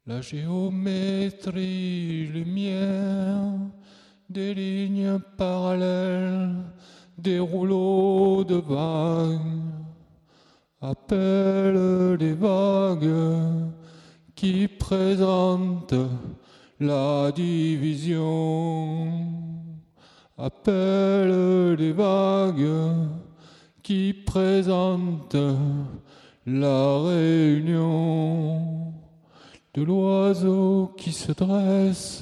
La géométrie lumière, des lignes parallèles, des rouleaux de vagues, appelle des vagues qui présentent la division, appelle des vagues qui présentent la réunion de l'oiseau qui se dresse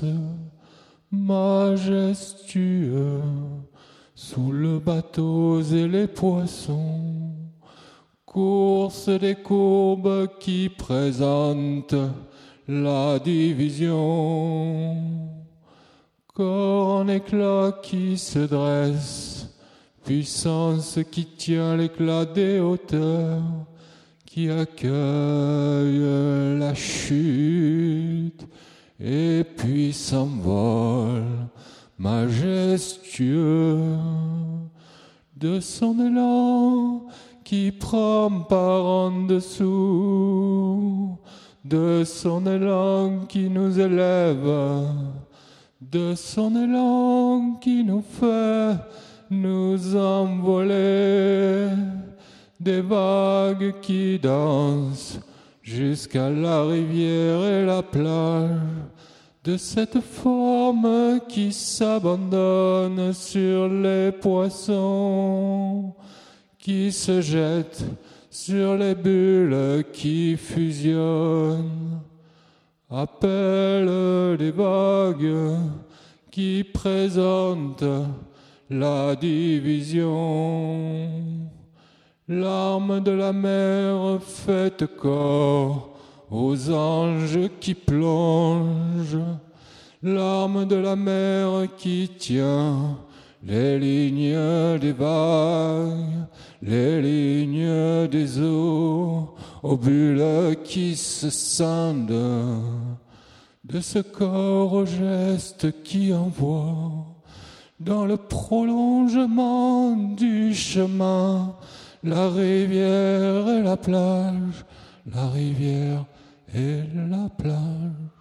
majestueux sous le bateau et les poissons, course des courbes qui présentent la division, corps en éclat qui se dresse, puissance qui tient l'éclat des hauteurs, qui accueille la chute et puis s'envole majestueux de son élan qui prend par en dessous, de son élan qui nous élève, de son élan qui nous fait nous envoler, des vagues qui dansent jusqu'à la rivière et la plage, de cette forme qui s'abandonne sur les poissons, qui se jette sur les bulles qui fusionnent, appelle des vagues qui présentent la division. L'arme de la mer fait corps aux anges qui plongent, l'arme de la mer qui tient les lignes des vagues, les lignes des eaux, aux bulles qui se scindent, de ce corps au geste qui envoie dans le prolongement du chemin la rivière et la plage, la rivière et la plage.